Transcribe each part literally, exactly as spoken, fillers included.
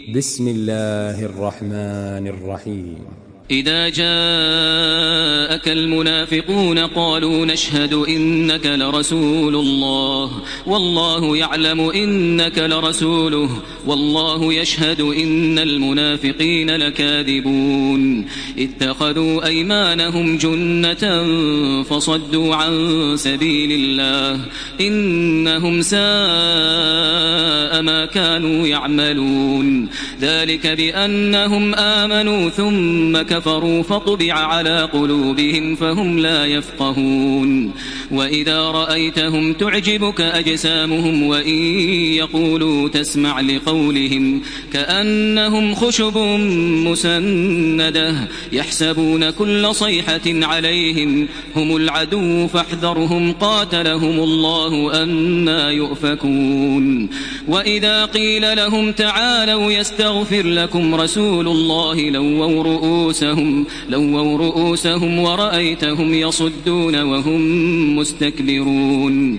بسم الله الرحمن الرحيم. إذا جاءك المنافقون قالوا نشهد إنك لرسول الله والله يعلم إنك لرسوله والله يشهد إن المنافقين لكاذبون اتخذوا أيمانهم جنة فصدوا عن سبيل الله إنهم ساء ما كانوا يعملون ذلك بأنهم آمنوا ثم كفروا فطبع على قلوبهم فهم لا يفقهون وإذا رأيتهم تعجبك أجسامهم وإن يقولوا تسمع لقولهم كأنهم خشب مسندة يحسبون كل صيحة عليهم هم العدو فاحذرهم قاتلهم الله أنى يؤفكون وإذا قيل لهم تعالوا يستغفر لكم رسول الله لووا رؤوسهم لووا رؤوسهم ورأيتهم يصدون وهم مستكبرون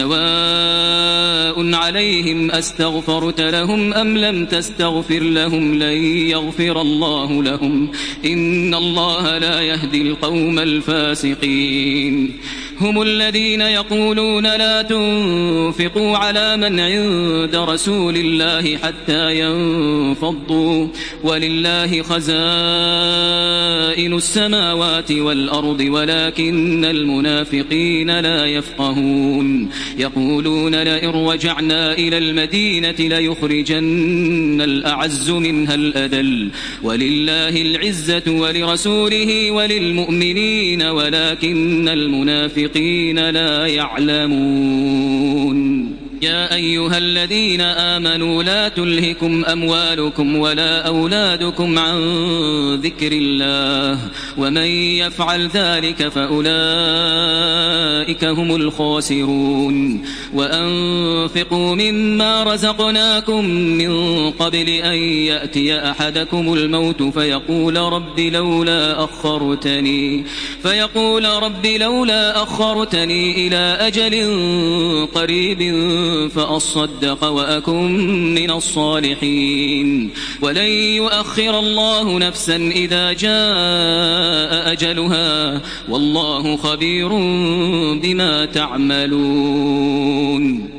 سواء عليهم أستغفرت لهم أم لم تستغفر لهم لن يغفر الله لهم إن الله لا يهدي القوم الفاسقين هم الذين يقولون لا تنفقوا على من عند رسول الله حتى ينفضوا ولله خزائن السماوات والأرض ولكن المنافقين لا يفقهون يقولون لئن رجعنا إلى المدينة ليخرجن الأعز منها الأذل ولله العزة ولرسوله وللمؤمنين ولكن المنافقين لا يعلمون يا أيها الذين آمنوا لا تلهكم أموالكم ولا أولادكم عن ذكر الله ومن يفعل ذلك فأولئك هم الخاسرون وأنفقوا مما رزقناكم من قبل أن يأتي أحدكم الموت فيقول رب لولا أخرتني فيقول رب لولا أخرتني إلى أجل قريب فأصدق وأكن من الصالحين ولن يؤخر الله نفسا إذا جاء أجلها والله خبير بما تعملون.